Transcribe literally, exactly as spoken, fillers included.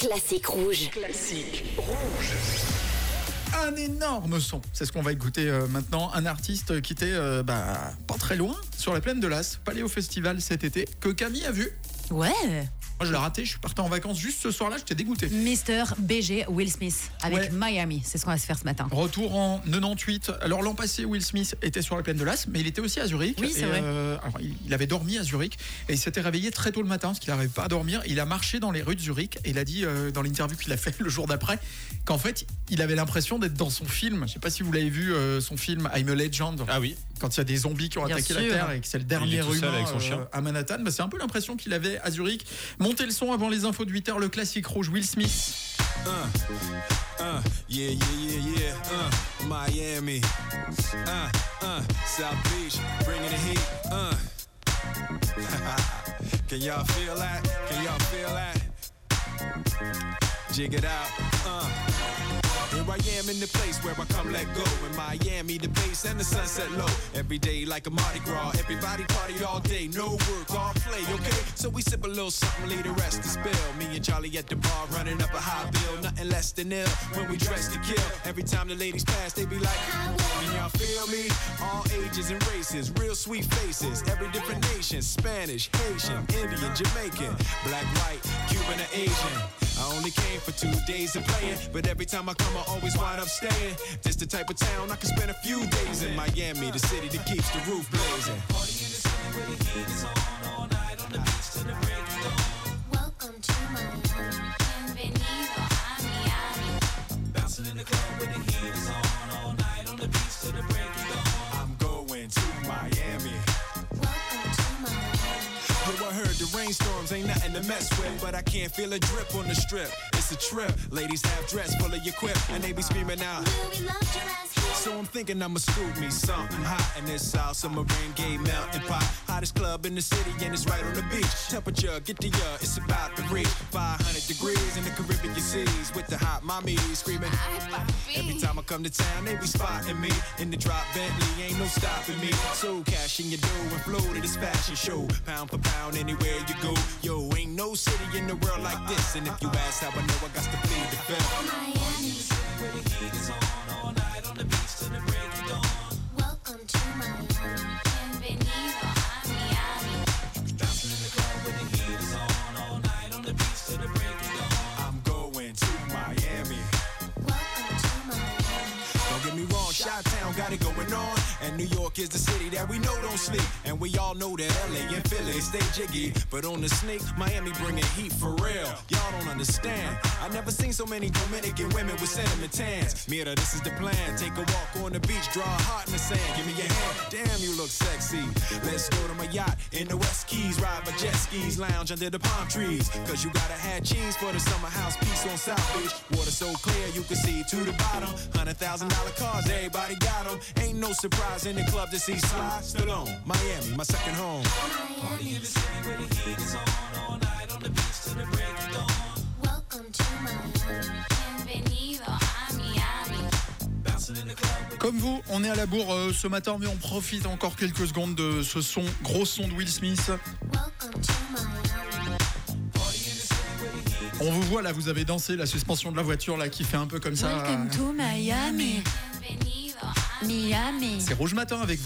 Classique rouge. Classique rouge. Un énorme son, c'est ce qu'on va écouter euh, maintenant. Un artiste qui était euh, bah, pas très loin, sur la plaine de Las, Paléo Festival cet été, que Camille a vu. Ouais. Moi je l'ai raté, je suis parti en vacances juste ce soir-là, j'étais dégoûté. Mister B G Will Smith avec Ouais. Miami, c'est ce qu'on va se faire ce matin. Retour en quatre-vingt-dix-huit. Alors l'an passé, Will Smith était sur la plaine de Las, mais il était aussi à Zurich. Oui, c'est et, vrai. euh, alors, il, il avait dormi à Zurich et il s'était réveillé très tôt le matin parce qu'il n'arrivait pas à dormir. Il a marché dans les rues de Zurich et il a dit euh, dans l'interview qu'il a fait le jour d'après qu'en fait, il avait l'impression d'être dans son film. Je ne sais pas si vous l'avez vu, euh, son film I'm a Legend. Ah oui. Quand il y a des zombies qui ont Bien attaqué sûr. la Terre et que c'est le Il dernier est tout seul humain avec son chien. euh, à Manhattan, bah, c'est un peu l'impression qu'il avait à Zurich. Montez le son avant les infos de huit heures, le classique rouge Will Smith. Uh, uh, yeah, yeah, yeah, yeah. Uh, Miami. Uh, uh, South Beach, bringing the heat. Uh. Can y'all feel that? Can y'all feel that? Jig it out. Uh. Here I am in the place where I come let go. In Miami, the base and the sunset low. Every day like a Mardi Gras. Everybody party all day. No work, all play, okay? So we sip a little something, leave the rest to spill. Me and Charlie at the bar running up a high bill. Nothing less than ill when we dress to kill. Every time the ladies pass, they be like, can y'all feel me? All ages and races, real sweet faces. Every different nation, Spanish, Haitian, Indian, Jamaican, black, white, Cuban, or Asian. I only came for two days of playing, but every time I come I always wind up staying. This the type of town I can spend a few days in. Miami, the city that keeps the roof blazing. Party in the city where the heat is on all night on the beach till the break of dawn. Welcome to Miami. Bienvenido a Miami. Bouncing in the club where the heat is on all night on the beach till the break of dawn. I'm going to Miami. Welcome to Miami. Yo, I heard the rainstorms ain't nothing to mess with, but I can't feel a drip on the strip. It's a trip. Ladies have dress full of your quip, and they be screaming out. Will we love your ass here? So I'm thinking I'ma scoop me something hot in this South Submarine Gay melting pot. Hottest club in the city and it's right on the beach. Temperature, get the uh, it's about to reach five hundred degrees in the Caribbean seas with the hot mommy screaming. Every time I come to town, they be spotting me in the drop Bentley, ain't no stopping me. So cash in your dough and flow to this fashion show. Pound for pound, anywhere you go. Yo, ain't no city in the world like this. And if you ask how I know, I got to plead the fifth. Miami. Where the heat is on all night on the beach till the break of dawn. Welcome to Miami. Bienvenido a Miami. Bouncing in the club where the heat is on all night on the beach till the break of dawn. I'm going to Miami. Welcome to Miami. Don't get me wrong, Chi-Town got it going on. And New York is the city that we know don't sleep. And we all know that L A and Philly stay jiggy. But on the sneak, Miami bringing heat for real. Y'all don't understand. I never seen so many Dominican women with cinnamon tans. Mira, this is the plan. Take a walk on the beach, draw a heart in the sand. Give me your hand. Damn, you look sexy. Let's go to my yacht in the West Keys. Ride my jet skis, lounge under the palm trees. Cause you gotta have cheese for the summer house piece on South Beach. Water so clear you can see to the bottom. Hundred thousand dollar cars, everybody got them. Ain't no surprise in the club to see Sly Stallone. Miami, my second home. Miami. In the city where the heat is on all night on the beach till the break of dawn. Welcome to Miami. Bienvenido a Miami. Bouncing in the club with Comme vous, on est à la bourre euh, ce matin, mais on profite encore quelques secondes de ce son, gros son de Will Smith. Welcome to Miami. On vous voit là, vous avez dansé la suspension de la voiture là qui fait un peu comme ça. Welcome to Miami. Bienvenido a Miami. C'est Rouge Matin avec